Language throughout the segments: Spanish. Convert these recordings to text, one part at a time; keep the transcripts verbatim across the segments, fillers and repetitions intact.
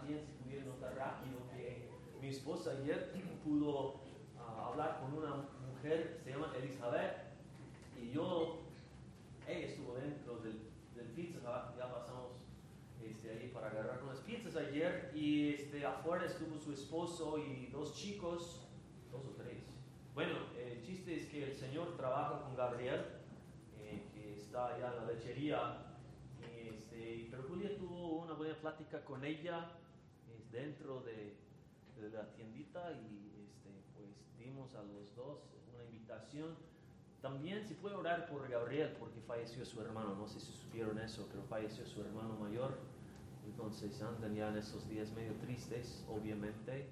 también se pudiera notar rápido que mi esposa ayer pudo uh, hablar con una mujer, se llama Elizabeth, y yo, ella estuvo dentro del, del Pizza Hut, ya pasamos este, ahí para agarrar unas pizzas ayer, y este, afuera estuvo su esposo y dos chicos, dos o tres. Bueno, el chiste es que el Señor trabaja con Gabriel, eh, que está allá en la lechería, este, pero Julia tuvo una buena plática con ella eh, dentro de, de la tiendita y este, pues dimos a los dos una invitación. También se puede orar por Gabriel porque falleció su hermano, no sé si supieron eso, pero falleció su hermano mayor, entonces andan ya en esos días medio tristes, obviamente.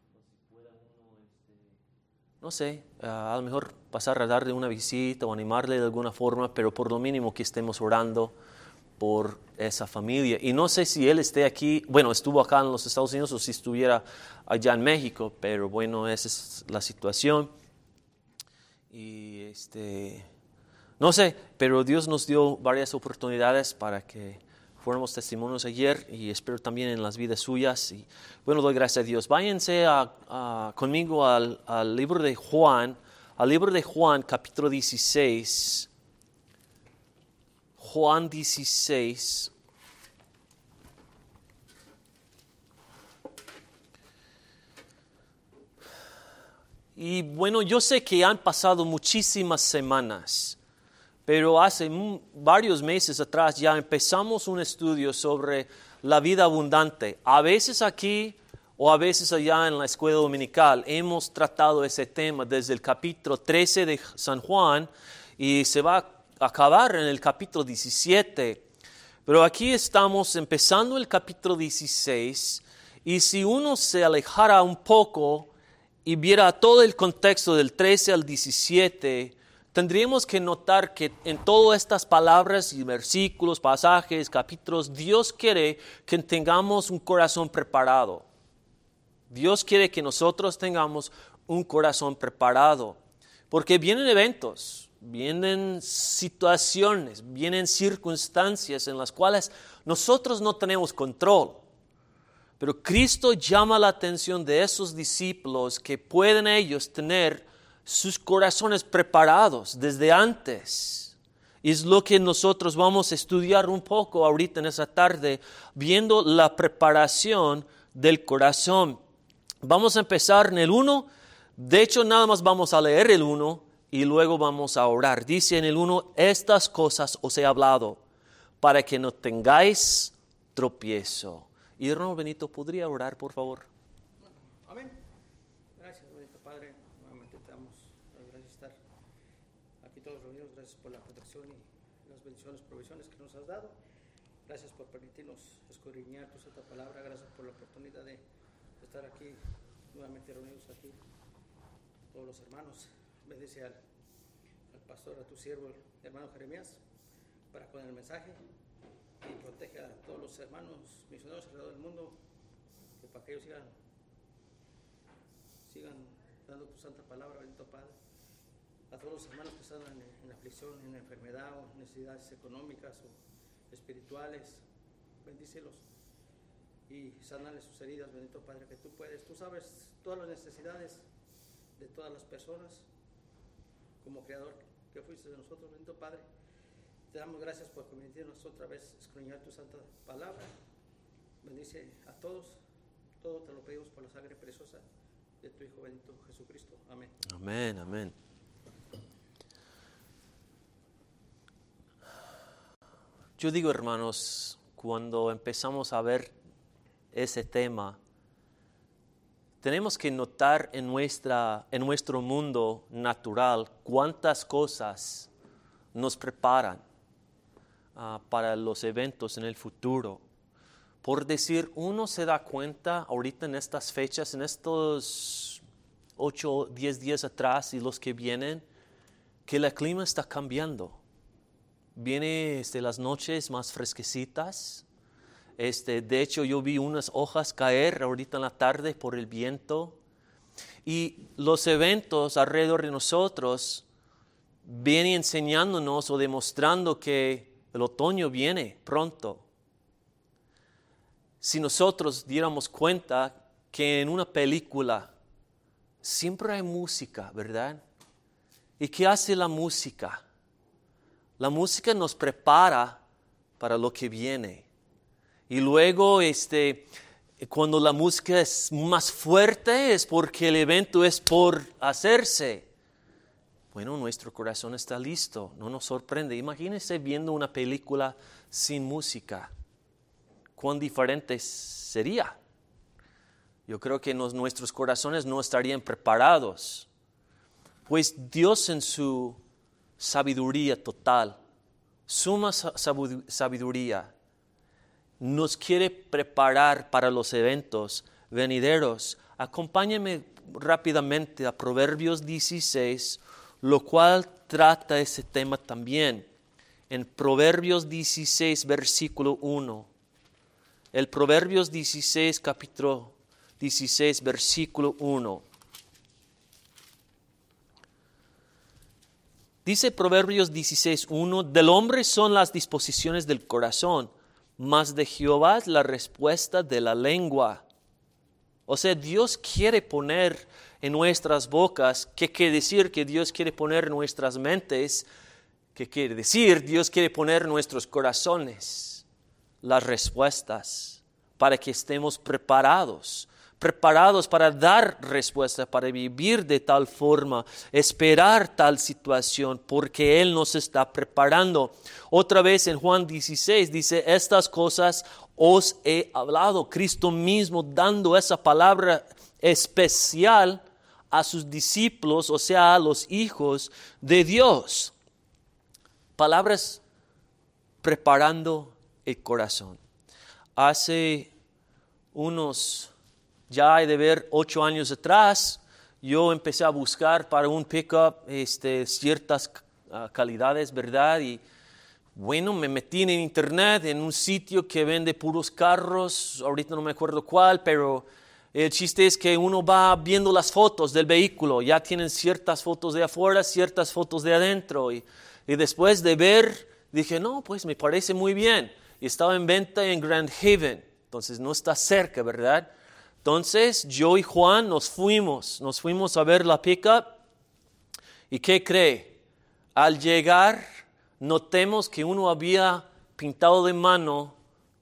No sé, uh, a lo mejor pasar a darle una visita o animarle de alguna forma, pero por lo mínimo que estemos orando por esa familia. Y no sé si él esté aquí, bueno, estuvo acá en los Estados Unidos o si estuviera allá en México, pero bueno, esa es la situación. Y este, no sé, pero Dios nos dio varias oportunidades para que fuéramos testimonios ayer y espero también en las vidas suyas. Y bueno, doy gracias a Dios. Váyanse a, a, conmigo al, al libro de Juan, al libro de Juan, capítulo dieciséis. Juan dieciséis. Y bueno, yo sé que han pasado muchísimas semanas, pero hace m- varios meses atrás ya empezamos un estudio sobre la vida abundante. A veces aquí o a veces allá en la escuela dominical hemos tratado ese tema desde el capítulo trece de San Juan y se va a acabar en el capítulo diecisiete. Pero aquí estamos empezando el capítulo dieciséis y si uno se alejara un poco y viera todo el contexto del trece al diecisiete, tendríamos que notar que en todas estas palabras y versículos, pasajes, capítulos, Dios quiere que tengamos un corazón preparado. Dios quiere que nosotros tengamos un corazón preparado, porque vienen eventos, vienen situaciones, vienen circunstancias en las cuales nosotros no tenemos control. Pero Cristo llama la atención de esos discípulos que pueden ellos tener sus corazones preparados desde antes. Y es lo que nosotros vamos a estudiar un poco ahorita en esa tarde, viendo la preparación del corazón. Vamos a empezar en el uno. De hecho, nada más vamos a leer el uno y luego vamos a orar. Dice en el uno, estas cosas os he hablado para que no tengáis tropiezo. Y hermano Benito, ¿podría orar, por favor? Amén. Gracias, bonito Padre. Nuevamente te damos las gracias de estar aquí todos reunidos. Gracias por la protección y las bendiciones, provisiones que nos has dado. Gracias por permitirnos escudriñar tu santa palabra. Gracias por la oportunidad de estar aquí nuevamente reunidos aquí todos los hermanos. Bendice al, al pastor, a tu siervo, el hermano Jeremías, para con el mensaje. Y protege a todos los hermanos misioneros alrededor del mundo, que para que ellos sigan, sigan dando tu santa palabra, bendito Padre. A todos los hermanos que están en, en aflicción, en enfermedad o necesidades económicas o espirituales, bendícelos y sánales sus heridas, bendito Padre, que tú puedes. Tú sabes todas las necesidades de todas las personas, como creador que fuiste de nosotros, bendito Padre. Te damos gracias por permitirnos otra vez escudriñar tu santa palabra. Bendice a todos. Todo te lo pedimos por la sangre preciosa de tu Hijo bendito Jesucristo. Amén. Amén, amén. Yo digo, hermanos, cuando empezamos a ver ese tema, tenemos que notar en, nuestra, en nuestro mundo natural cuántas cosas nos preparan Uh, para los eventos en el futuro. Por decir, uno se da cuenta ahorita en estas fechas, en estos ocho, diez días atrás y los que vienen, que el clima está cambiando. Viene este, las noches más fresquecitas. Este, de hecho, yo vi unas hojas caer ahorita en la tarde por el viento. Y los eventos alrededor de nosotros vienen enseñándonos o demostrando que el otoño viene pronto. si nosotros diéramos cuenta que en una película siempre hay música, ¿verdad? ¿Y qué hace la música? La música nos prepara para lo que viene. Y luego, este, cuando la música es más fuerte, es porque el evento es por hacerse. Bueno, nuestro corazón está listo, no nos sorprende. Imagínense viendo una película sin música. ¿Cuán diferente sería? Yo creo que nos, nuestros corazones no estarían preparados. Pues Dios en su sabiduría total, suma sabiduría, nos quiere preparar para los eventos venideros. Acompáñenme rápidamente a Proverbios dieciséis, lo cual trata ese tema también. En Proverbios dieciséis, versículo uno. El Proverbios dieciséis, capítulo dieciséis, versículo uno. Dice Proverbios dieciséis, uno, del hombre son las disposiciones del corazón, mas de Jehová es la respuesta de la lengua. O sea, Dios quiere poner en nuestras bocas, ¿qué quiere decir? Que Dios quiere poner en nuestras mentes, ¿qué quiere decir? Dios quiere poner en nuestros corazones las respuestas para que estemos preparados. Preparados para dar respuesta, para vivir de tal forma, esperar tal situación, porque Él nos está preparando. Otra vez en Juan dieciséis dice, estas cosas os he hablado. Cristo mismo dando esa palabra especial a sus discípulos, o sea, a los hijos de Dios. Palabras preparando el corazón. Hace unos... Ya hay de ver ocho años atrás, yo empecé a buscar para un pickup este, ciertas uh, calidades, ¿verdad? Y bueno, me metí en internet en un sitio que vende puros carros, ahorita no me acuerdo cuál, pero el chiste es que uno va viendo las fotos del vehículo, ya tienen ciertas fotos de afuera, ciertas fotos de adentro, y, y después de ver, dije, no, pues me parece muy bien, y estaba en venta en Grand Haven, entonces no está cerca, ¿verdad? Entonces yo y Juan nos fuimos, nos fuimos a ver la pickup. ¿Y qué cree? Al llegar notemos que uno había pintado de mano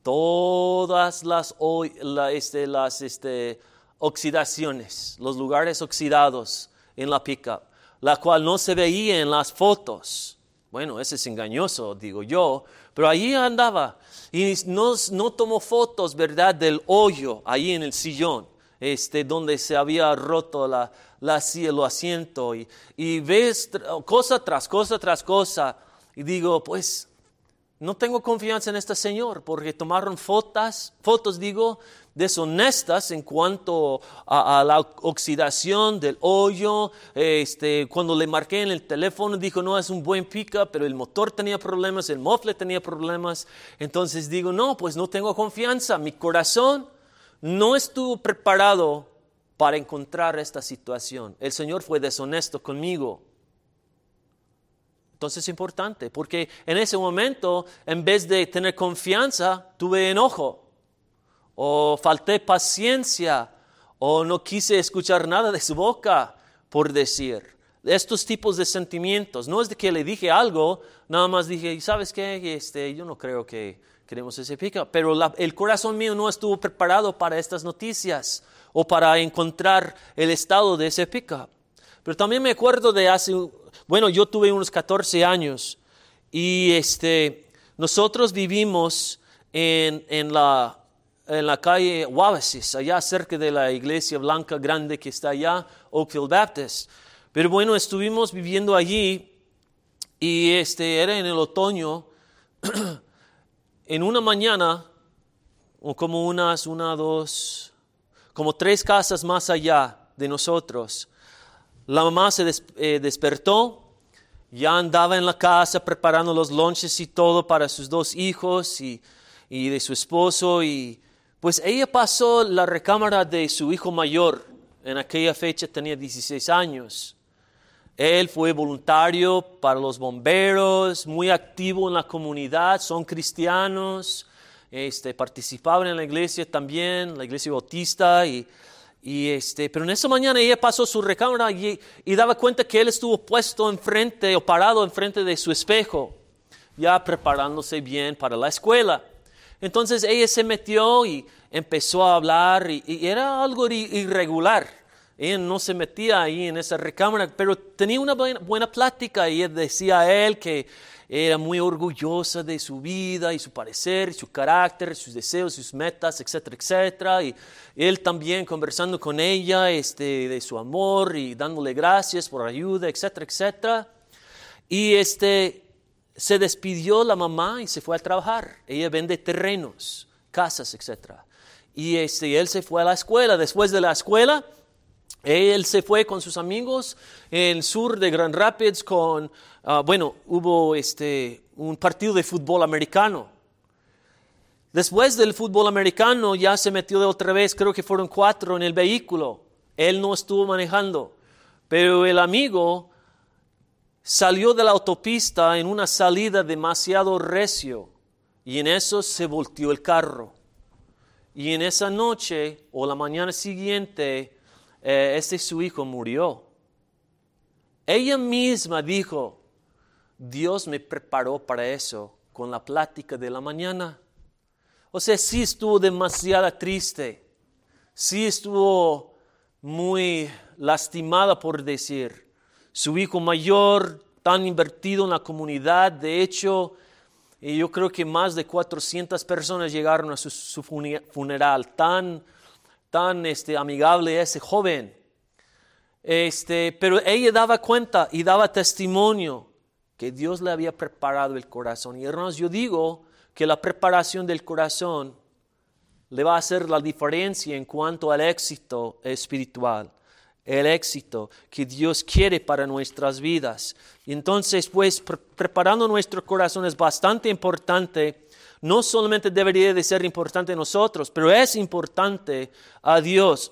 todas las, la, este, las este, oxidaciones, los lugares oxidados en la pickup, la cual no se veía en las fotos. Bueno, ese es engañoso, digo yo, pero allí andaba y no, no tomó fotos, ¿verdad?, del hoyo ahí en el sillón, este, donde se había roto la, la silla, el asiento, y, y ves cosa tras cosa tras cosa, y digo, pues, no tengo confianza en este señor, porque tomaron fotos, fotos, digo, deshonestas en cuanto a, a la oxidación del hoyo. Este, cuando le marqué en el teléfono, dijo, no, es un buen pickup, pero el motor tenía problemas, el muffler tenía problemas. Entonces digo, no, pues no tengo confianza. Mi corazón no estuvo preparado para encontrar esta situación. El Señor fue deshonesto conmigo. Entonces es importante, porque en ese momento, en vez de tener confianza, tuve enojo, o falté paciencia, o no quise escuchar nada de su boca, por decir. Estos tipos de sentimientos, no es de que le dije algo, nada más dije, ¿sabes qué? Este, yo no creo que queremos ese pickup, pero la, el corazón mío no estuvo preparado para estas noticias, o para encontrar el estado de ese pickup. Pero también me acuerdo de hace... Bueno, yo tuve unos catorce años y este, nosotros vivimos en, en, la, en la calle Wabasis, allá cerca de la iglesia blanca grande que está allá, Oakville Baptist. Pero bueno, estuvimos viviendo allí y este, era en el otoño. En una mañana, o como unas, una, dos, como tres casas más allá de nosotros, la mamá se des, eh, despertó, ya andaba en la casa preparando los lunches y todo para sus dos hijos y, y de su esposo. Y pues ella pasó la recámara de su hijo mayor. En aquella fecha tenía dieciséis años. Él fue voluntario para los bomberos, muy activo en la comunidad, son cristianos. este, participaban en la iglesia también, la iglesia bautista, y, y este, pero en esa mañana ella pasó su recámara y, y daba cuenta que él estuvo puesto enfrente o parado enfrente de su espejo, ya preparándose bien para la escuela. Entonces ella se metió y empezó a hablar y, y era algo irregular. Ella no se metía ahí en esa recámara, pero tenía una buena, buena plática y ella decía a él que era muy orgullosa de su vida y su parecer, su carácter, sus deseos, sus metas, etcétera, etcétera. Y él también conversando con ella este, de su amor y dándole gracias por la ayuda, etcétera, etcétera. Y este, se despidió la mamá y se fue a trabajar. Ella vende terrenos, casas, etcétera. Y este, él se fue a la escuela. Después de la escuela, él se fue con sus amigos en el sur de Grand Rapids con, uh, bueno, hubo este, un partido de fútbol americano. Después del fútbol americano ya se metió de otra vez, creo que fueron cuatro en el vehículo. Él no estuvo manejando, pero el amigo salió de la autopista en una salida demasiado recio y en eso se volteó el carro. Y en esa noche o la mañana siguiente, Eh, este su hijo murió. Ella misma dijo, Dios me preparó para eso con la plática de la mañana. O sea, sí estuvo demasiado triste, sí estuvo muy lastimada por decir. Su hijo mayor, tan invertido en la comunidad, de hecho, y yo creo que más de cuatrocientas personas llegaron a su, su funeral, tan tan este, amigable ese joven. Este, pero ella daba cuenta y daba testimonio que Dios le había preparado el corazón. Y hermanos, yo digo que la preparación del corazón le va a hacer la diferencia en cuanto al éxito espiritual, el éxito que Dios quiere para nuestras vidas. Y entonces, pues, pre- preparando nuestro corazón es bastante importante. No solamente debería de ser importante a nosotros, pero es importante a Dios.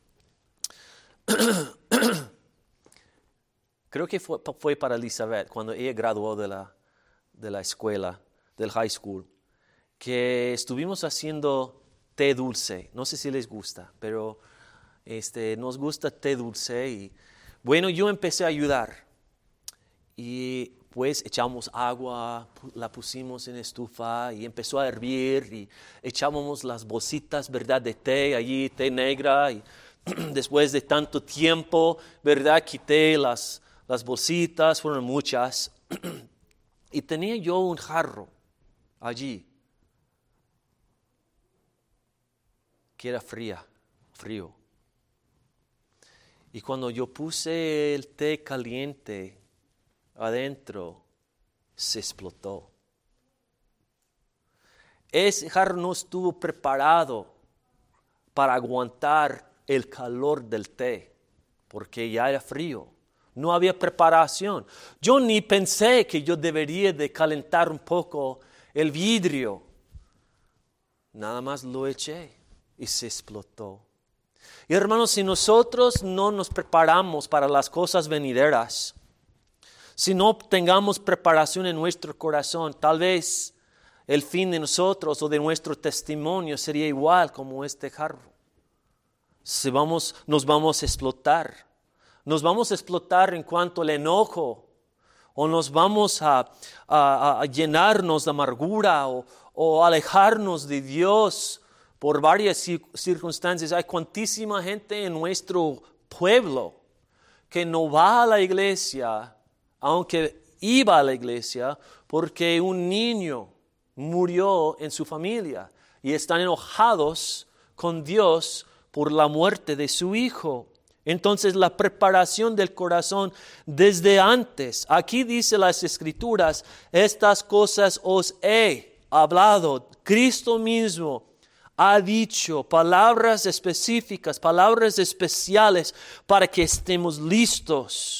Creo que fue, fue para Elizabeth, cuando ella graduó de la, de la escuela, del high school, que estuvimos haciendo té dulce. No sé si les gusta, pero este, nos gusta té dulce. Y bueno, yo empecé a ayudar. Y pues echamos agua, la pusimos en estufa y empezó a hervir y echábamos las bolsitas, ¿verdad?, de té allí, té negra. Y después de tanto tiempo, ¿verdad?, quité las, las bolsitas, fueron muchas. Y tenía yo un jarro allí que era fría, frío. Y cuando yo puse el té caliente adentro, se explotó. Ese jarro no estuvo preparado para aguantar el calor del té, porque ya era frío. No había preparación. Yo ni pensé que yo debería de calentar un poco el vidrio. Nada más lo eché y se explotó. Y hermanos, si nosotros no nos preparamos para las cosas venideras, si no tengamos preparación en nuestro corazón, tal vez el fin de nosotros o de nuestro testimonio sería igual como este jarro. Si vamos, nos vamos a explotar. Nos vamos a explotar en cuanto al enojo, o nos vamos a, a, a llenarnos de amargura o, o alejarnos de Dios por varias circunstancias. Hay cuantísima gente en nuestro pueblo que no va a la iglesia, aunque iba a la iglesia, porque un niño murió en su familia y están enojados con Dios por la muerte de su hijo. Entonces la preparación del corazón desde antes. Aquí dice las Escrituras, estas cosas os he hablado. Cristo mismo ha dicho palabras específicas, palabras especiales para que estemos listos.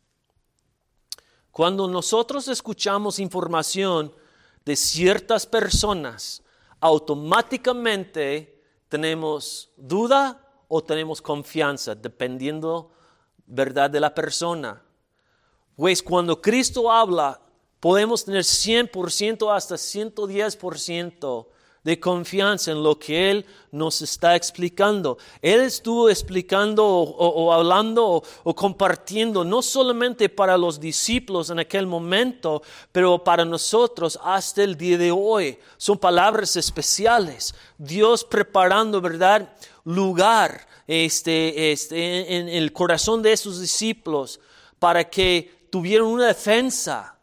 Cuando nosotros escuchamos información de ciertas personas, automáticamente tenemos duda o tenemos confianza, dependiendo, ¿verdad?, de la persona. Pues cuando Cristo habla, podemos tener cien por ciento hasta ciento diez por ciento de confianza en lo que Él nos está explicando. Él estuvo explicando o, o, o hablando o, o compartiendo no solamente para los discípulos en aquel momento, pero para nosotros hasta el día de hoy. Son palabras especiales. Dios preparando, ¿verdad?, lugar este, este, en, en el corazón de esos discípulos para que tuvieran una defensa.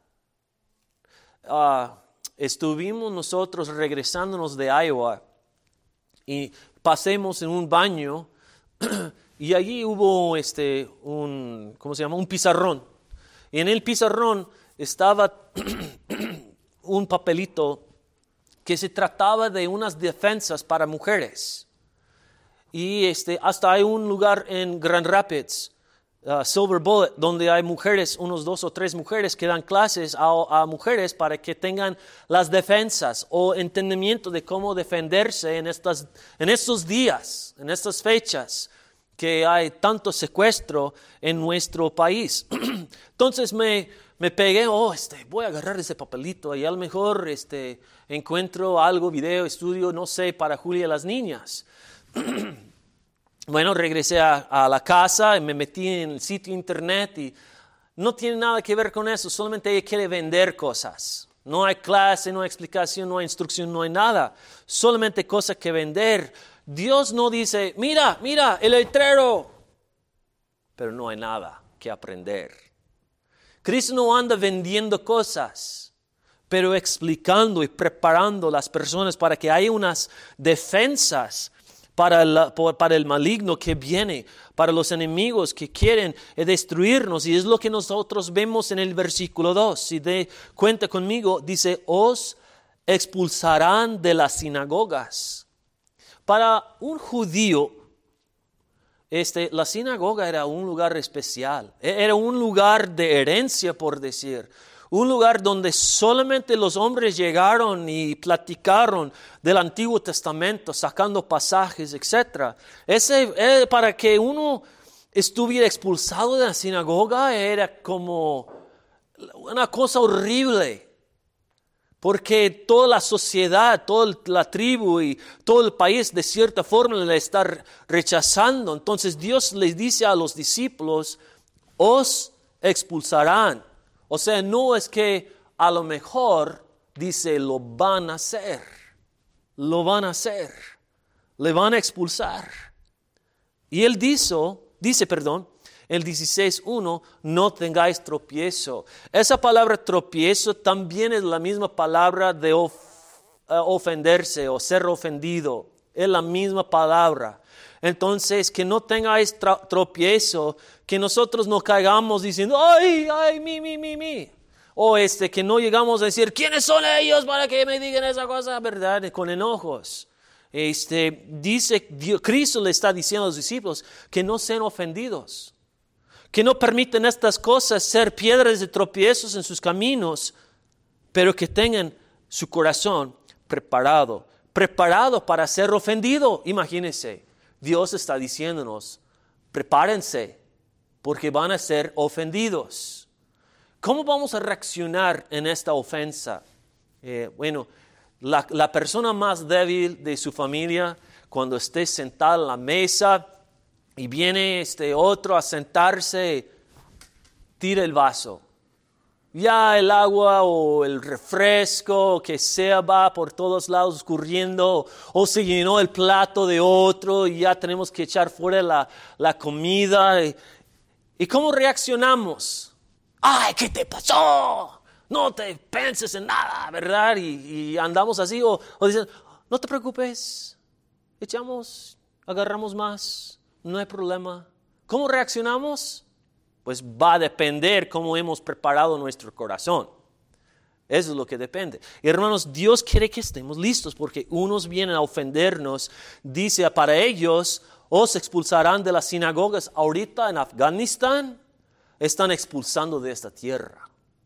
Uh, estuvimos nosotros regresándonos de Iowa y pasemos en un baño y allí hubo este, un, ¿cómo se llama? Un pizarrón. Y en el pizarrón estaba un papelito que se trataba de unas defensas para mujeres. Y este, hasta hay un lugar en Grand Rapids, uh, Silver Bullet, donde hay mujeres, unos dos o tres mujeres que dan clases a, a mujeres para que tengan las defensas o entendimiento de cómo defenderse en, estas, en estos días, en estas fechas que hay tanto secuestro en nuestro país. Entonces me, me pegué, oh, este, voy a agarrar ese papelito y a lo mejor este, encuentro algo, video, estudio, no sé, para Julia y las niñas. Bueno, regresé a, a la casa y me metí en el sitio internet y no tiene nada que ver con eso, solamente ella quiere vender cosas. No hay clase, no hay explicación, no hay instrucción, no hay nada, solamente cosas que vender. Dios no dice, mira, mira, el letrero, pero no hay nada que aprender. Cristo no anda vendiendo cosas, pero explicando y preparando a las personas para que haya unas defensas para, la, para el maligno que viene, para los enemigos que quieren destruirnos. Y es lo que nosotros vemos en el versículo dos. Si de cuenta conmigo, dice, os expulsarán de las sinagogas. Para un judío, este, la sinagoga era un lugar especial. Era un lugar de herencia, por decir. Un lugar donde solamente los hombres llegaron y platicaron del Antiguo Testamento, sacando pasajes, etcétera. Ese, eh, para que uno estuviera expulsado de la sinagoga era como una cosa horrible. Porque toda la sociedad, toda la tribu y todo el país de cierta forma le está rechazando. Entonces Dios les dice a los discípulos, os expulsarán. O sea, no es que a lo mejor, dice, lo van a hacer. Lo van a hacer. Le van a expulsar. Y él dice, dice, perdón, el dieciséis uno, no tengáis tropiezo. Esa palabra tropiezo también es la misma palabra de of, uh, ofenderse o ser ofendido. Es la misma palabra. Entonces, que no tengáis tra- tropiezo, que nosotros no caigamos diciendo, ay, ay, mi, mi, mi, mi. O este, que no llegamos a decir, ¿quiénes son ellos para que me digan esa cosa? ¿Verdad? Con enojos. Este, dice, Dios, Cristo le está diciendo a los discípulos que no sean ofendidos. Que no permiten estas cosas ser piedras de tropiezos en sus caminos, pero que tengan su corazón preparado, preparado para ser ofendido. Imagínense, Dios está diciéndonos, prepárense, porque van a ser ofendidos. ¿Cómo vamos a reaccionar en esta ofensa? Eh, bueno, la, la persona más débil de su familia, cuando esté sentada en la mesa, y viene este otro a sentarse, tira el vaso. Ya el agua o el refresco que sea va por todos lados escurriendo, o se llenó el plato de otro y ya tenemos que echar fuera la, la comida. ¿Y, ¿Y cómo reaccionamos? ¡Ay, qué te pasó! No te penses en nada, ¿verdad? Y, y andamos así, o, o dicen, no te preocupes, echamos, agarramos más. No hay problema. ¿Cómo reaccionamos? Pues va a depender cómo hemos preparado nuestro corazón. Eso es lo que depende. Y hermanos, Dios quiere que estemos listos porque unos vienen a ofendernos. Dice, para ellos os expulsarán de las sinagogas. Ahorita en Afganistán están expulsando de esta tierra.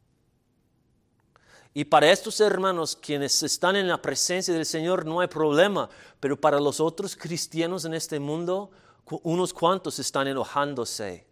Y para estos hermanos, quienes están en la presencia del Señor, no hay problema. Pero para los otros cristianos en este mundo, unos cuantos están enojándose.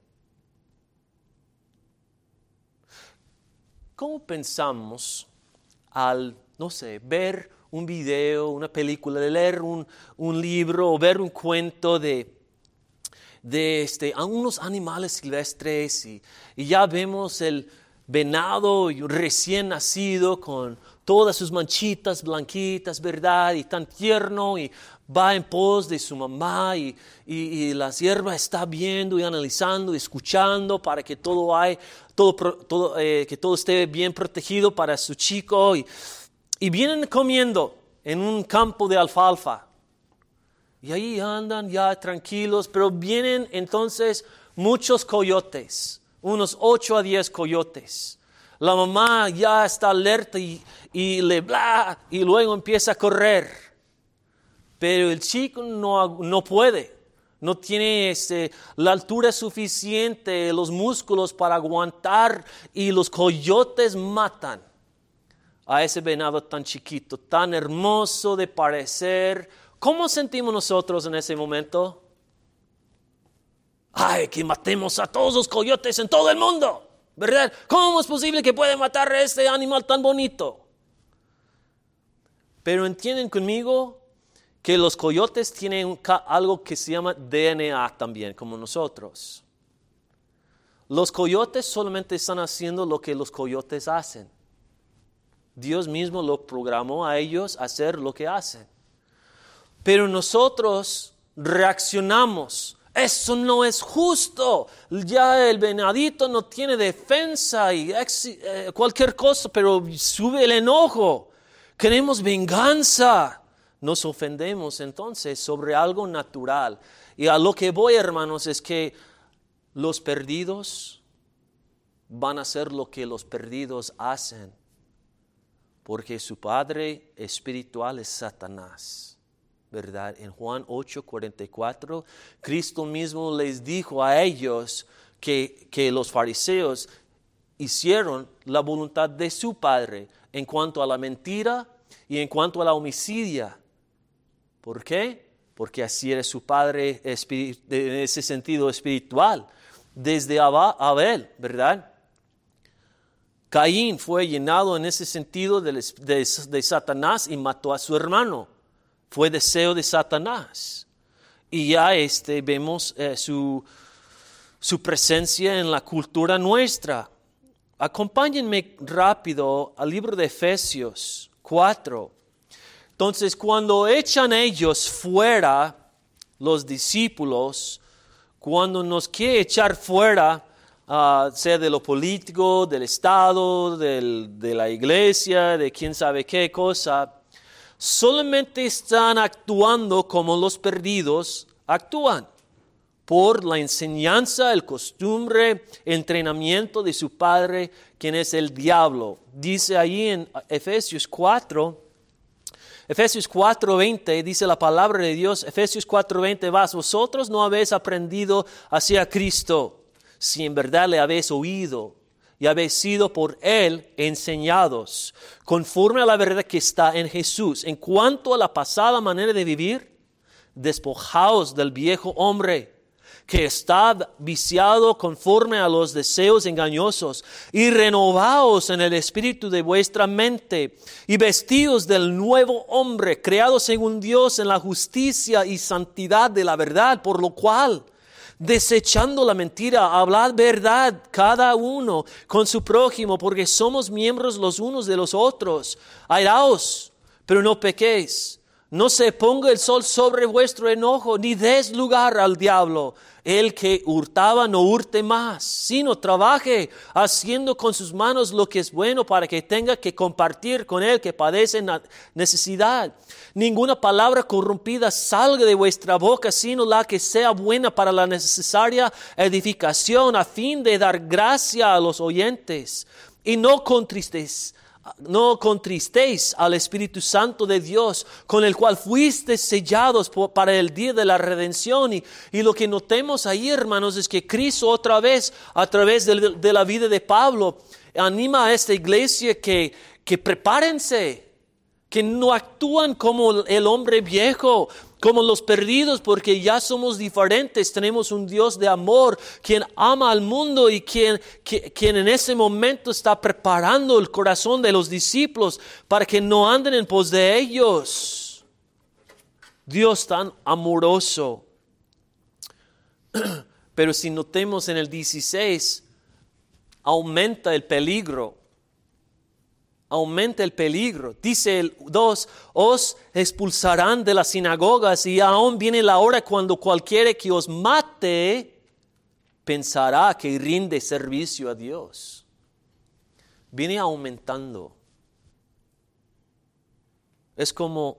¿Cómo pensamos al, no sé, ver un video, una película, de leer un, un libro o ver un cuento de, de este, a unos animales silvestres y, y ya vemos el venado recién nacido con todas sus manchitas blanquitas, ¿verdad? Y tan tierno y va en pos de su mamá y, y, y la sierva está viendo y analizando y escuchando para que todo, hay, todo, todo, eh, que todo esté bien protegido para su chico. Y, y vienen comiendo en un campo de alfalfa. Y ahí andan ya tranquilos, pero vienen entonces muchos coyotes. Unos ocho a diez coyotes. La mamá ya está alerta y, y le bla y luego empieza a correr. Pero el chico no, no puede. No tiene este, la altura suficiente, los músculos para aguantar y los coyotes matan a ese venado tan chiquito, tan hermoso de parecer. ¿Cómo sentimos nosotros en ese momento? ¡Ay, que matemos a todos los coyotes en todo el mundo! ¿Verdad? ¿Cómo es posible que pueda matar a este animal tan bonito? Pero entienden conmigo que los coyotes tienen algo que se llama D N A también, como nosotros. Los coyotes solamente están haciendo lo que los coyotes hacen. Dios mismo lo programó a ellos a hacer lo que hacen. Pero nosotros reaccionamos. Eso no es justo. Ya el venadito no tiene defensa y ex, eh, cualquier cosa, pero sube el enojo. Queremos venganza. Nos ofendemos entonces sobre algo natural. Y a lo que voy, hermanos, es que los perdidos van a hacer lo que los perdidos hacen. Porque su padre espiritual es Satanás. ¿Verdad? En Juan ocho cuarenta y cuatro, Cristo mismo les dijo a ellos que, que los fariseos hicieron la voluntad de su Padre en cuanto a la mentira y en cuanto a la homicidia. ¿Por qué? Porque así era su Padre en ese sentido espiritual. Desde Abel, ¿verdad? Caín fue llenado en ese sentido de, de, de Satanás y mató a su hermano. Fue deseo de Satanás. Y ya este, vemos eh, su, su presencia en la cultura nuestra. Acompáñenme rápido al libro de Efesios cuatro. Entonces, cuando echan ellos fuera, los discípulos, cuando nos quiere echar fuera, uh, sea de lo político, del Estado, del, de la iglesia, de quién sabe qué cosa, solamente están actuando como los perdidos actúan, por la enseñanza, el costumbre, entrenamiento de su padre, quien es el diablo. Dice ahí en Efesios cuatro, Efesios cuatro veinte, dice la palabra de Dios, Efesios cuatro veinte, vas, vosotros no habéis aprendido hacia Cristo, si en verdad le habéis oído, y habéis sido por Él enseñados, conforme a la verdad que está en Jesús. En cuanto a la pasada manera de vivir, despojaos del viejo hombre, que está viciado conforme a los deseos engañosos, y renovaos en el espíritu de vuestra mente, y vestíos del nuevo hombre, creado según Dios en la justicia y santidad de la verdad, por lo cual, desechando la mentira, hablad verdad cada uno con su prójimo, porque somos miembros los unos de los otros. Airaos, pero no pequéis. No se ponga el sol sobre vuestro enojo, ni des lugar al diablo. El que hurtaba no hurte más, sino trabaje haciendo con sus manos lo que es bueno, para que tenga que compartir con el que padece necesidad. Ninguna palabra corrompida salga de vuestra boca, sino la que sea buena para la necesaria edificación, a fin de dar gracia a los oyentes. Y no contristéis, no contristéis al Espíritu Santo de Dios, con el cual fuisteis sellados por, para el día de la redención. Y, y lo que notemos ahí, hermanos, es que Cristo otra vez, a través de, de la vida de Pablo, anima a esta iglesia que, que prepárense, que no actúan como el hombre viejo, como los perdidos, porque ya somos diferentes. Tenemos un Dios de amor, quien ama al mundo y quien, quien, quien en ese momento está preparando el corazón de los discípulos para que no anden en pos de ellos. Dios tan amoroso. Pero si notemos en el dieciséis, aumenta el peligro. Aumenta el peligro. Dice el dos, os expulsarán de las sinagogas y aún viene la hora cuando cualquiera que os mate pensará que rinde servicio a Dios. Viene aumentando. Es como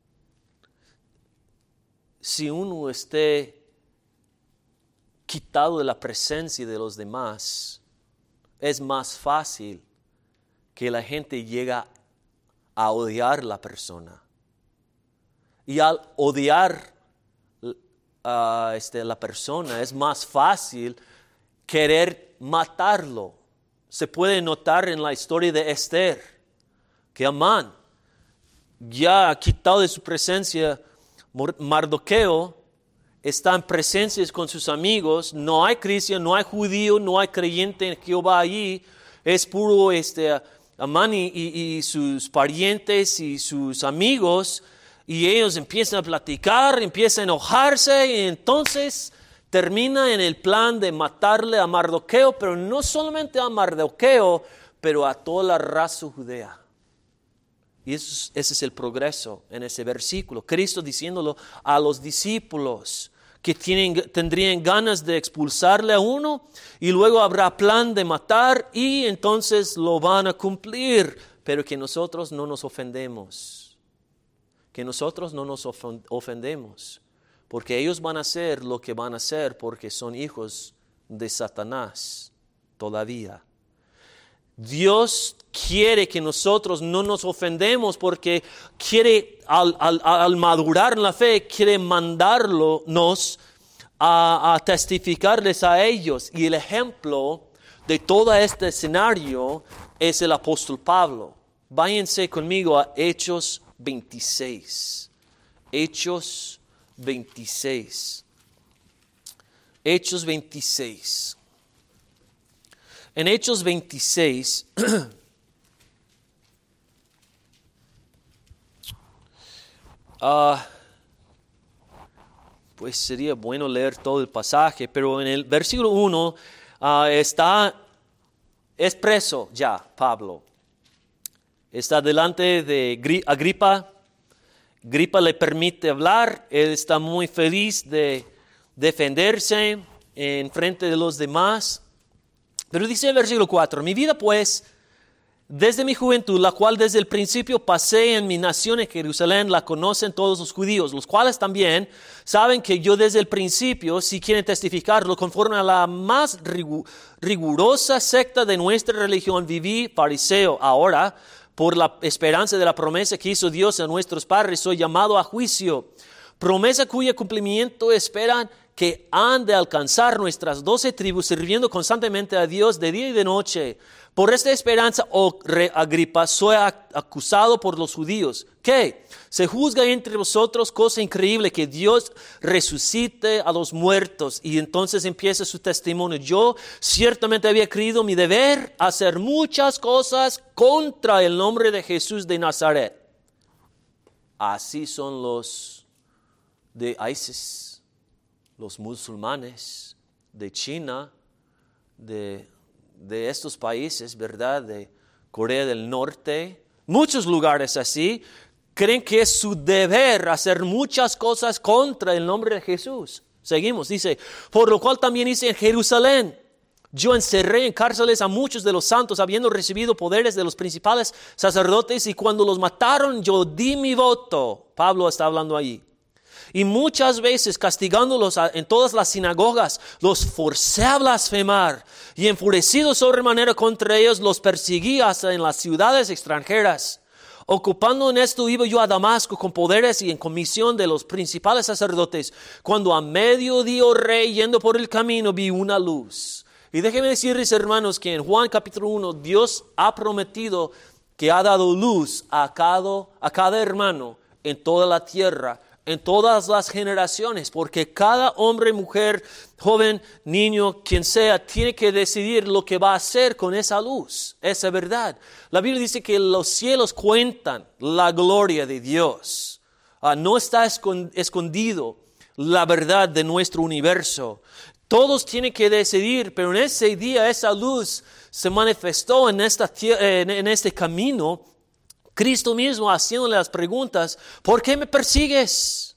si uno esté quitado de la presencia de los demás, es más fácil que la gente llega a odiar a la persona. Y al odiar a este, la persona es más fácil querer matarlo. Se puede notar en la historia de Esther, que Amán, ya quitado de su presencia, Mardoqueo está en presencias con sus amigos. No hay cristiano, no hay judío, no hay creyente en Jehová allí. Es puro este, Amán y, y, y sus parientes y sus amigos. Y ellos empiezan a platicar, empiezan a enojarse. Y entonces termina en el plan de matarle a Mardoqueo. Pero no solamente a Mardoqueo, pero a toda la raza judía. Y eso, ese es el progreso en ese versículo. Cristo diciéndolo a los discípulos que tienen, tendrían ganas de expulsarle a uno y luego habrá plan de matar y entonces lo van a cumplir. Pero que nosotros no nos ofendemos. Que nosotros no nos ofendemos. Porque ellos van a hacer lo que van a hacer porque son hijos de Satanás todavía. Dios quiere que nosotros no nos ofendemos porque quiere, al, al, al madurar en la fe, quiere mandarnos a, a testificarles a ellos. Y el ejemplo de todo este escenario es el apóstol Pablo. Váyanse conmigo a Hechos veintiséis. Hechos veintiséis. Hechos veintiséis. En Hechos veintiséis, uh, pues sería bueno leer todo el pasaje, pero en el versículo uno uh, está, es preso ya Pablo. Está delante de Agripa. Agripa le permite hablar. Él está muy feliz de defenderse en frente de los demás. Pero dice el versículo cuatro, mi vida pues, desde mi juventud, la cual desde el principio pasé en mi nación en Jerusalén, la conocen todos los judíos, los cuales también saben que yo desde el principio, si quieren testificarlo, conforme a la más rigurosa secta de nuestra religión, viví fariseo. Ahora, por la esperanza de la promesa que hizo Dios a nuestros padres, soy llamado a juicio. Promesa cuyo cumplimiento esperan que han de alcanzar nuestras doce tribus, sirviendo constantemente a Dios de día y de noche. Por esta esperanza, oh rey Agripa, soy acusado por los judíos. ¿Qué? Se juzga entre vosotros cosa increíble, que Dios resucite a los muertos. Y entonces empieza su testimonio. Yo ciertamente había creído mi deber hacer muchas cosas contra el nombre de Jesús de Nazaret. Así son los de ISIS. Los musulmanes de China, de, de estos países, ¿verdad? De Corea del Norte, muchos lugares así, creen que es su deber hacer muchas cosas contra el nombre de Jesús. Seguimos, dice, por lo cual también hice en Jerusalén. Yo encerré en cárceles a muchos de los santos, habiendo recibido poderes de los principales sacerdotes, y cuando los mataron, yo di mi voto. Pablo está hablando allí. Y muchas veces castigándolos en todas las sinagogas, los forcé a blasfemar. Y enfurecido sobremanera contra ellos, los perseguí hasta en las ciudades extranjeras. Ocupando en esto iba yo a Damasco con poderes y en comisión de los principales sacerdotes. Cuando a mediodía, oh rey, yendo por el camino, vi una luz. Y déjenme decirles, hermanos, que en Juan capítulo uno, Dios ha prometido que ha dado luz a cada, a cada hermano en toda la tierra, en todas las generaciones, porque cada hombre, mujer, joven, niño, quien sea, tiene que decidir lo que va a hacer con esa luz, esa verdad. La Biblia dice que los cielos cuentan la gloria de Dios. Uh, no está escondido la verdad de nuestro universo. Todos tienen que decidir, pero en ese día esa luz se manifestó en, esta, en este camino. Cristo mismo haciéndole las preguntas, ¿por qué me persigues?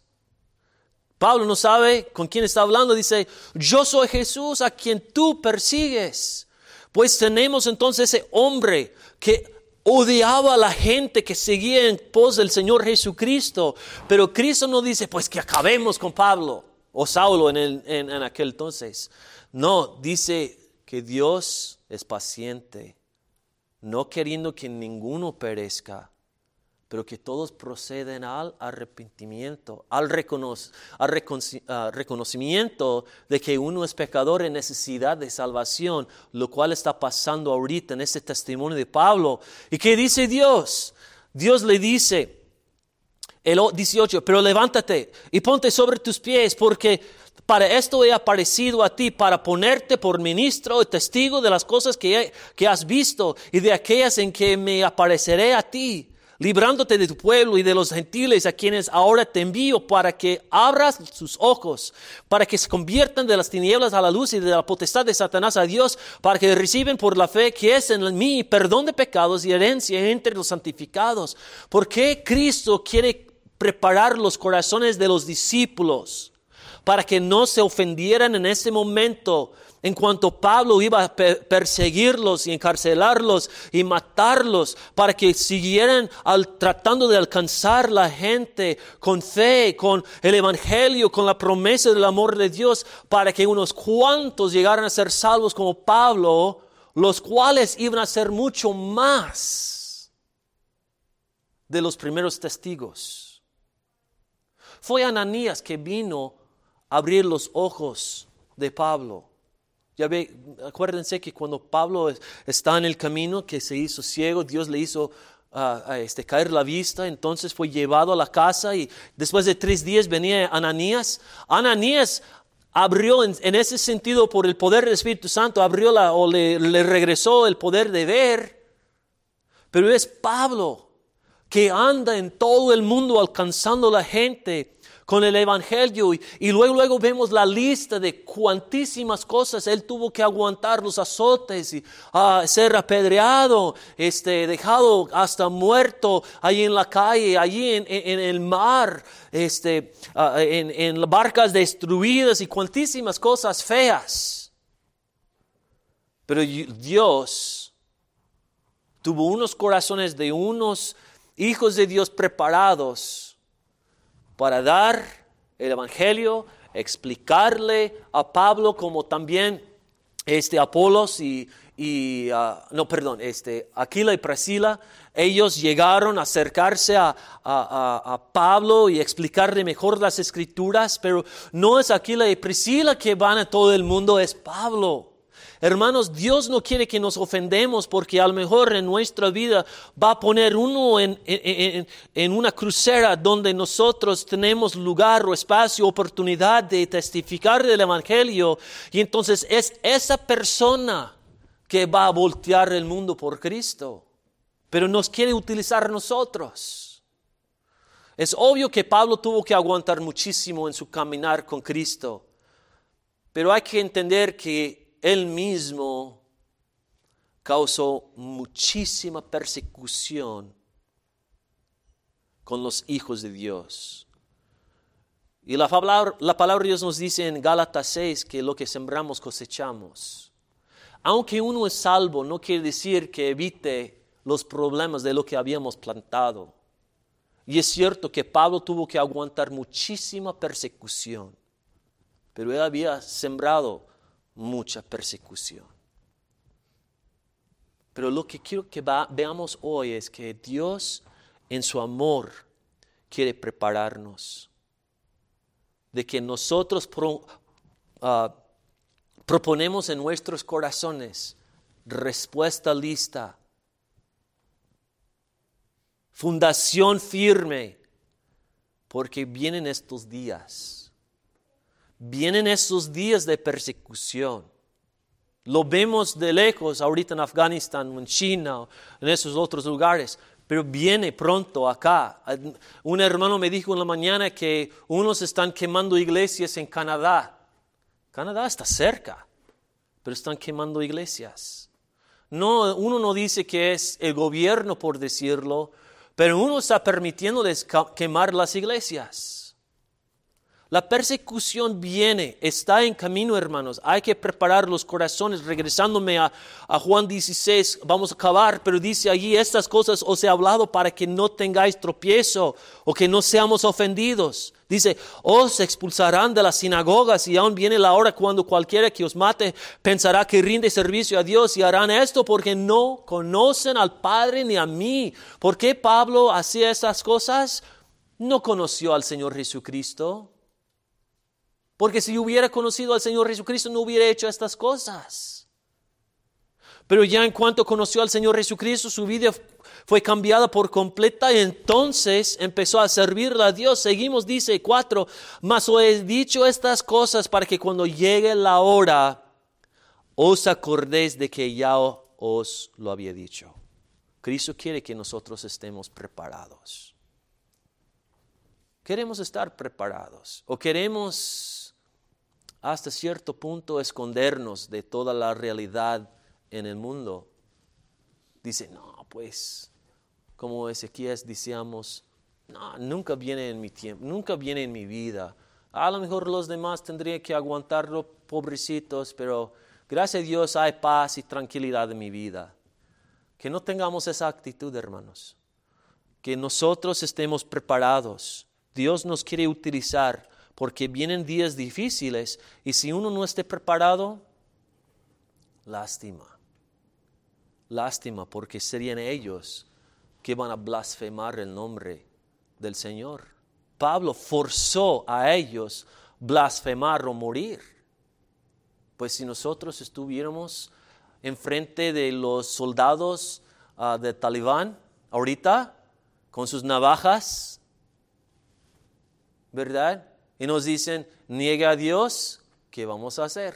Pablo no sabe con quién está hablando, dice, yo soy Jesús a quien tú persigues. Pues tenemos entonces ese hombre que odiaba a la gente que seguía en pos del Señor Jesucristo, pero Cristo no dice, pues que acabemos con Pablo o Saulo en, el, en, en aquel entonces. No, dice que Dios es paciente, no queriendo que ninguno perezca, pero que todos proceden al arrepentimiento, al, recono- al reconoc- uh, reconocimiento de que uno es pecador en necesidad de salvación, lo cual está pasando ahorita en este testimonio de Pablo. ¿Y qué dice Dios? Dios le dice, el dieciocho, pero levántate y ponte sobre tus pies, porque para esto he aparecido a ti, para ponerte por ministro y testigo de las cosas que, he, que has visto y de aquellas en que me apareceré a ti, librándote de tu pueblo y de los gentiles a quienes ahora te envío, para que abras sus ojos, para que se conviertan de las tinieblas a la luz y de la potestad de Satanás a Dios, para que reciben por la fe que es en mí perdón de pecados y herencia entre los santificados. ¿Por qué Cristo quiere preparar los corazones de los discípulos para que no se ofendieran en ese momento en cuanto Pablo iba a perseguirlos y encarcelarlos y matarlos, para que siguieran al, tratando de alcanzar la gente con fe, con el evangelio, con la promesa del amor de Dios, para que unos cuantos llegaran a ser salvos como Pablo, los cuales iban a ser mucho más de los primeros testigos? Fue Ananías que vino a abrir los ojos de Pablo. Ya ve, acuérdense que cuando Pablo está en el camino, que se hizo ciego, Dios le hizo uh, este, caer la vista, entonces fue llevado a la casa y después de tres días venía Ananías. Ananías abrió en, en ese sentido por el poder del Espíritu Santo, abrió la, o le, le regresó el poder de ver, pero es Pablo que anda en todo el mundo alcanzando a la gente con el evangelio, y, y luego, luego vemos la lista de cuantísimas cosas. Él tuvo que aguantar los azotes y uh, ser apedreado, este, dejado hasta muerto ahí en la calle, allí en, en, en el mar, este, uh, en, en barcas destruidas y cuantísimas cosas feas. Pero Dios tuvo unos corazones de unos hijos de Dios preparados para dar el evangelio, explicarle a Pablo, como también este Apolos y, y uh, no, perdón, este Aquila y Priscila. Ellos llegaron a acercarse a, a, a, a Pablo y explicarle mejor las escrituras, pero no es Aquila y Priscila que van a todo el mundo, es Pablo. Hermanos, Dios no quiere que nos ofendemos, porque a lo mejor en nuestra vida va a poner uno en, en, en, en una crucera donde nosotros tenemos lugar o espacio, oportunidad de testificar del evangelio, y entonces es esa persona que va a voltear el mundo por Cristo, pero nos quiere utilizar nosotros. Es obvio que Pablo tuvo que aguantar muchísimo en su caminar con Cristo, pero hay que entender que Él mismo causó muchísima persecución con los hijos de Dios. Y la palabra, la palabra de Dios nos dice en Gálatas seis que lo que sembramos cosechamos. Aunque uno es salvo, no quiere decir que evite los problemas de lo que habíamos plantado. Y es cierto que Pablo tuvo que aguantar muchísima persecución, pero él había sembrado mucha persecución. Pero lo que quiero que va, veamos hoy es que Dios en su amor quiere prepararnos, de que nosotros pro, uh, proponemos en nuestros corazones respuesta lista fundación firme, porque vienen estos días. Vienen estos días de persecución. Lo vemos de lejos ahorita en Afganistán, en China, en esos otros lugares, pero viene pronto acá. Un hermano me dijo en la mañana que unos están quemando iglesias en Canadá. Canadá está cerca, pero están quemando iglesias. No, uno no dice que es el gobierno por decirlo, pero uno está permitiéndoles quemar las iglesias. La persecución viene, está en camino, hermanos. Hay que preparar los corazones. Regresándome a, a Juan dieciséis, vamos a acabar, pero dice allí, estas cosas os he hablado para que no tengáis tropiezo o que no seamos ofendidos. Dice, os expulsarán de las sinagogas y aún viene la hora cuando cualquiera que os mate pensará que rinde servicio a Dios y harán esto porque no conocen al Padre ni a mí. ¿Por qué Pablo hacía esas cosas? No conoció al Señor Jesucristo. Porque si hubiera conocido al Señor Jesucristo no hubiera hecho estas cosas. Pero ya en cuanto conoció al Señor Jesucristo, su vida fue cambiada por completa y entonces empezó a servirle a Dios. Seguimos, dice cuatro, mas os he dicho estas cosas para que cuando llegue la hora os acordéis de que ya os lo había dicho. Cristo quiere que nosotros estemos preparados. Queremos estar preparados o queremos hasta cierto punto escondernos de toda la realidad en el mundo. Dice, no, pues, como Ezequías decíamos, no, nunca viene en mi tiempo, nunca viene en mi vida. A lo mejor los demás tendrían que aguantarlo, pobrecitos, pero gracias a Dios hay paz y tranquilidad en mi vida. Que no tengamos esa actitud, hermanos. Que nosotros estemos preparados. Dios nos quiere utilizar porque vienen días difíciles y si uno no esté preparado, lástima. Lástima porque serían ellos que van a blasfemar el nombre del Señor. Pablo forzó a ellos blasfemar o morir. Pues si nosotros estuviéramos enfrente de los soldados uh, de Talibán ahorita con sus navajas, ¿verdad? Y nos dicen, niega a Dios, ¿qué vamos a hacer?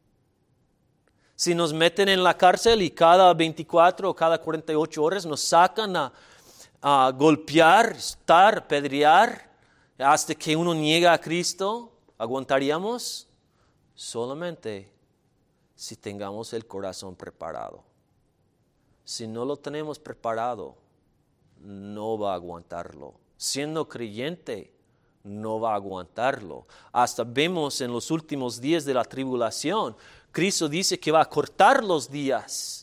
Si nos meten en la cárcel y cada veinticuatro o cada cuarenta y ocho horas nos sacan a, a golpear, estar, pedrear, hasta que uno niega a Cristo, ¿aguantaríamos? Solamente si tengamos el corazón preparado. Si no lo tenemos preparado, no va a aguantarlo. Siendo creyente, no va a aguantarlo. Hasta vemos en los últimos días de la tribulación, Cristo dice que va a cortar los días,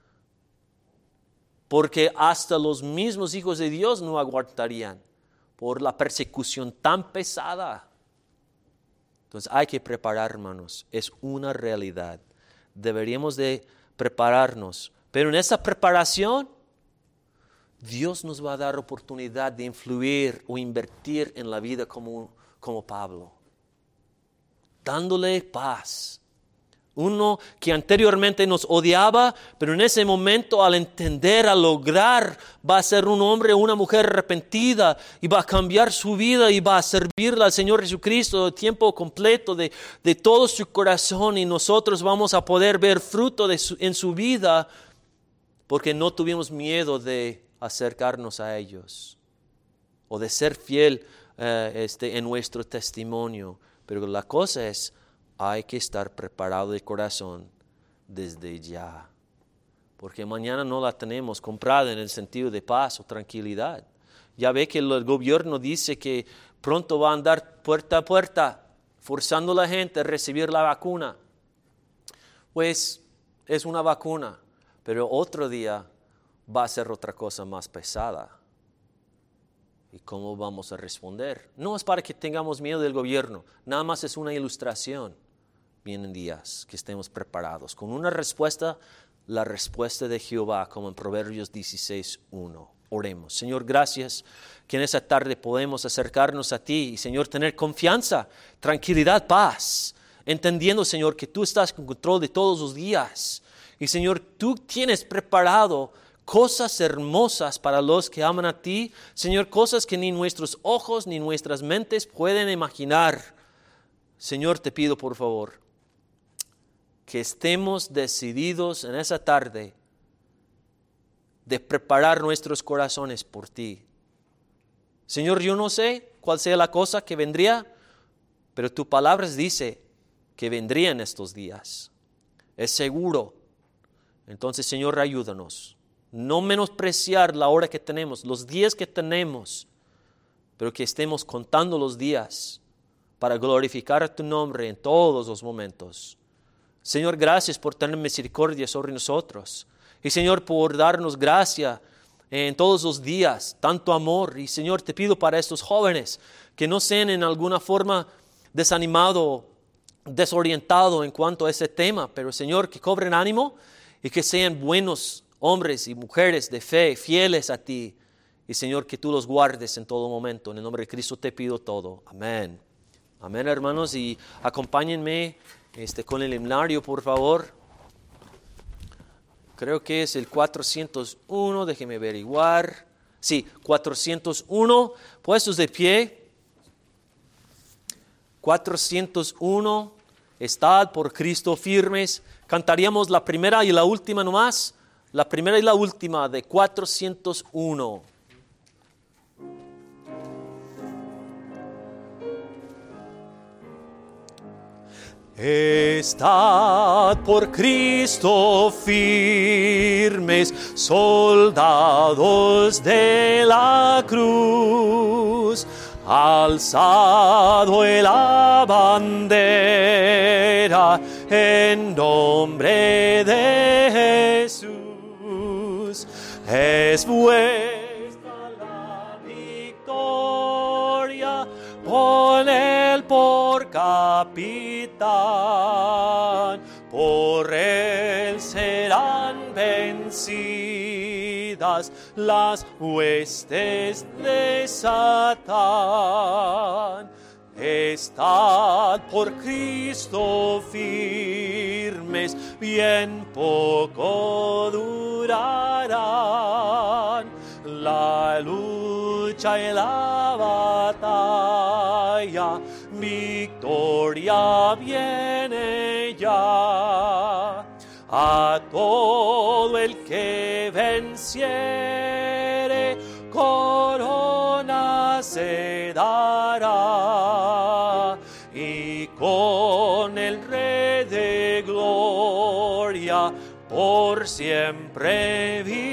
porque hasta los mismos hijos de Dios no aguantarían por la persecución tan pesada. Entonces hay que preparar, hermanos, es una realidad. Deberíamos de prepararnos, pero en esa preparación Dios nos va a dar oportunidad de influir o invertir en la vida como, como Pablo, dándole paz. Uno que anteriormente nos odiaba, pero en ese momento al entender, al lograr, va a ser un hombre o una mujer arrepentida y va a cambiar su vida y va a servirle al Señor Jesucristo de tiempo completo, de, de todo su corazón, y nosotros vamos a poder ver fruto de su, en su vida porque no tuvimos miedo de acercarnos a ellos o de ser fiel uh, este, en nuestro testimonio. Pero la cosa es, hay que estar preparado de corazón desde ya, porque mañana no la tenemos comprada en el sentido de paz o tranquilidad. Ya ve que el gobierno dice que pronto va a andar puerta a puerta forzando a la gente a recibir la vacuna. Pues es una vacuna, pero otro día va a ser otra cosa más pesada. ¿Y cómo vamos a responder? No es para que tengamos miedo del gobierno, nada más es una ilustración. Vienen días que estemos preparados con una respuesta, la respuesta de Jehová, como en Proverbios dieciséis uno. Oremos. Señor, gracias que en esa tarde podemos acercarnos a ti y, Señor, tener confianza, tranquilidad, paz, entendiendo, Señor, que tú estás en control de todos los días. Y, Señor, tú tienes preparado cosas hermosas para los que aman a ti, Señor, cosas que ni nuestros ojos ni nuestras mentes pueden imaginar. Señor, te pido por favor que estemos decididos en esa tarde de preparar nuestros corazones por ti. Señor, yo no sé cuál sea la cosa que vendría, pero tu palabra dice que vendría en estos días. Es seguro. Entonces, Señor, ayúdanos. No menospreciar la hora que tenemos, los días que tenemos, pero que estemos contando los días para glorificar tu nombre en todos los momentos. Señor, gracias por tener misericordia sobre nosotros. Y Señor, por darnos gracia en todos los días, tanto amor. Y Señor, te pido para estos jóvenes que no sean en alguna forma desanimados, desorientados en cuanto a ese tema, pero Señor, que cobren ánimo y que sean buenos hombres y mujeres de fe, fieles a ti. Y Señor, que tú los guardes en todo momento. En el nombre de Cristo te pido todo. Amén. Amén, hermanos. Y acompáñenme este, con el himnario, por favor. Creo que es el cuatrocientos uno. Déjeme averiguar. Sí, cuatrocientos uno. Puestos de pie. cuatrocientos uno. Estad por Cristo firmes. Cantaríamos la primera y la última nomás. La primera y la última de cuatrocientos uno. Estad por Cristo firmes, soldados de la cruz, alzado la bandera en nombre de Jesús. Es vuestra la victoria, pon él por capitán, por él serán vencidas las huestes de Satán. Estad por Cristo firmes, bien poco durarán la lucha y la batalla, victoria viene ya. A todo el que venciere, corona se dará, y con el Rey de gloria por siempre vivirá.